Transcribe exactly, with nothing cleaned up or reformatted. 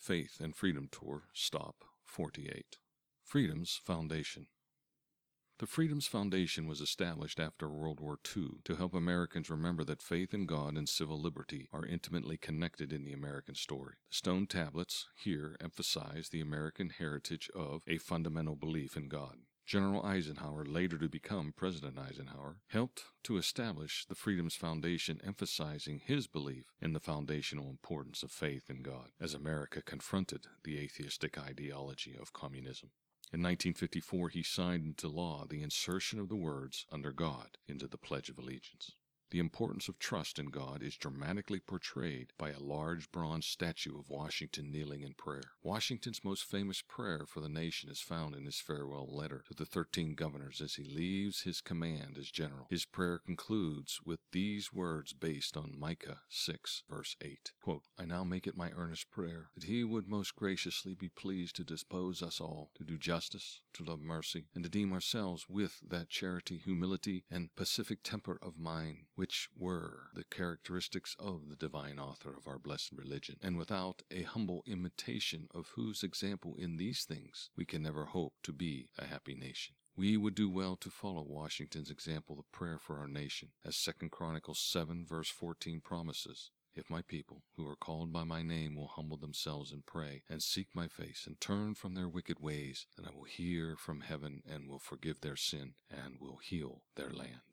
Faith and Freedom Tour, Stop forty-eight. Freedom's Foundation. The Freedom's Foundation was established after World War Two to help Americans remember that faith in God and civil liberty are intimately connected in the American story. The stone tablets here emphasize the American heritage of a fundamental belief in God. General Eisenhower, later to become President Eisenhower, helped to establish the Freedom's Foundation, emphasizing his belief in the foundational importance of faith in God as America confronted the atheistic ideology of communism. In nineteen fifty-four, he signed into law the insertion of the words "under God" into the Pledge of Allegiance. The importance of trust in God is dramatically portrayed by a large bronze statue of Washington kneeling in prayer. Washington's most famous prayer for the nation is found in his farewell letter to the thirteen governors as he leaves his command as general. His prayer concludes with these words based on Micah six, verse eight. Quote, "I now make it my earnest prayer that he would most graciously be pleased to dispose us all to do justice, to love mercy, and to deem ourselves with that charity, humility, and pacific temper of mind, which were the characteristics of the divine author of our blessed religion, and without a humble imitation of whose example in these things we can never hope to be a happy nation." We would do well to follow Washington's example of prayer for our nation, as Second Chronicles seven, verse fourteen promises. "If my people, who are called by my name, will humble themselves and pray, and seek my face, and turn from their wicked ways, then I will hear from heaven and will forgive their sin, and will heal their land."